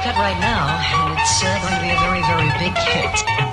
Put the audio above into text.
cut right now, and it's going to be a very, very big hit.